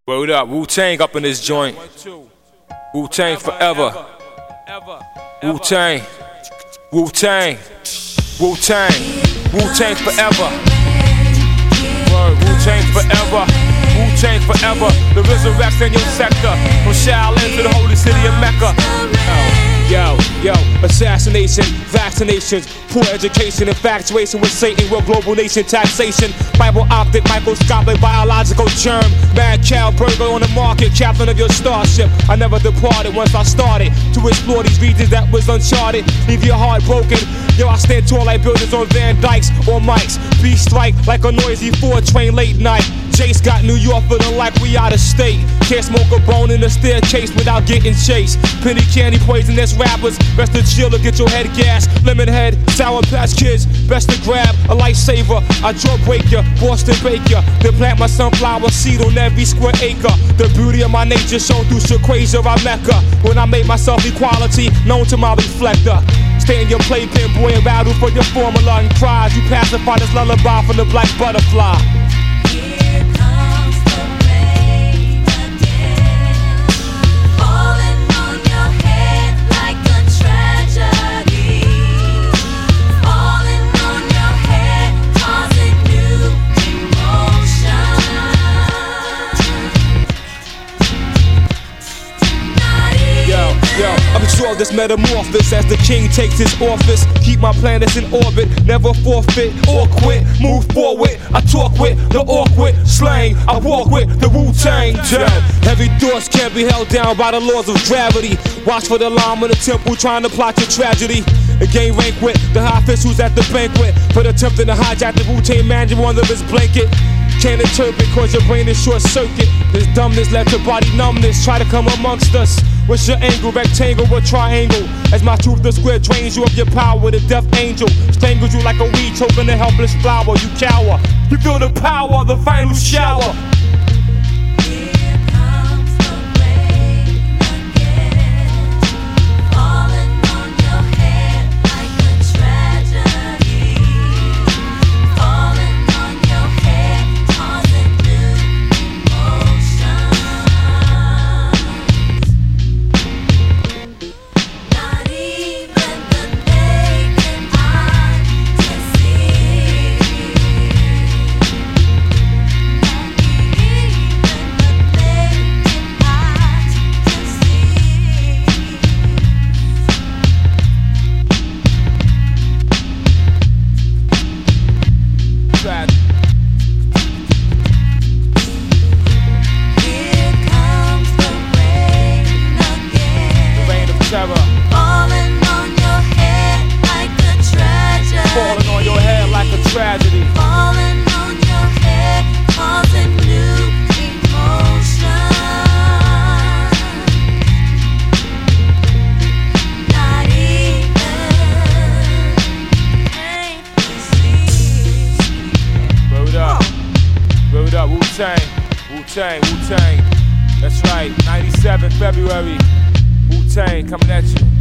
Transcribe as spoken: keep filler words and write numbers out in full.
Word up, Wu-Tang up in this joint. Wu-Tang forever. Wu-Tang, Wu-Tang, Wu-Tang, Wu-Tang forever. Word, Wu-Tang forever. Wu-Tang forever. The resurrection in your sector, from Shaolin to the holy city of Mecca. Yo, yo, assassination, vaccinations, poor education, infatuation with Satan, world global nation taxation, Bible optic, microscopic, biological germ, mad cow burger on the market, captain of your starship. I never departed once I started to explore these regions that was uncharted. Leave your heart broken. Yo, I stand tall like buildings on Van Dykes or Mikes. Beat strike like a noisy Ford train late night. Jace got New York feeling like we out of state. Can't smoke a bone in the staircase without getting chased. Penny candy poisonous rappers, best to chill or get your head gas. Lemon head, Sour Patch Kids, best to grab a lifesaver. I draw break ya, Boston bake ya, then plant my sunflower seed on every square acre. The beauty of my nature shown through Shaquasia, I Mecca. When I made myself equality, known to my reflector. Stay in your playpen, boy, and battle for your formula and cries. You pacify this lullaby from the black butterfly. Yo, I control this metamorphosis as the king takes his office. Keep my planets in orbit, never forfeit or quit. Move forward, I talk with the awkward slang. I walk with the Wu-Tang. Heavy thoughts can't be held down by the laws of gravity. Watch for the alarm in the temple trying to plot your tragedy. A game rank with the high officials at the banquet for attempting to hijack the Wu-Tang manual under his blanket. Can't interpret cause your brain is short circuit. This dumbness left your body numbness. Try to come amongst us. What's your angle, rectangle or triangle? As my toothless square drains you of your power, the death angel strangles you like a weed choking a helpless flower. You cower, you feel the power, the final shower. Falling on your head like a tragedy. Falling on your head like a tragedy. Falling on your head, causing new emotion. Not even pain to see. Word up, word up, Wu-Tang, Wu-Tang, Wu-Tang. That's right, ninety-seven February. Wu-Tang coming at you.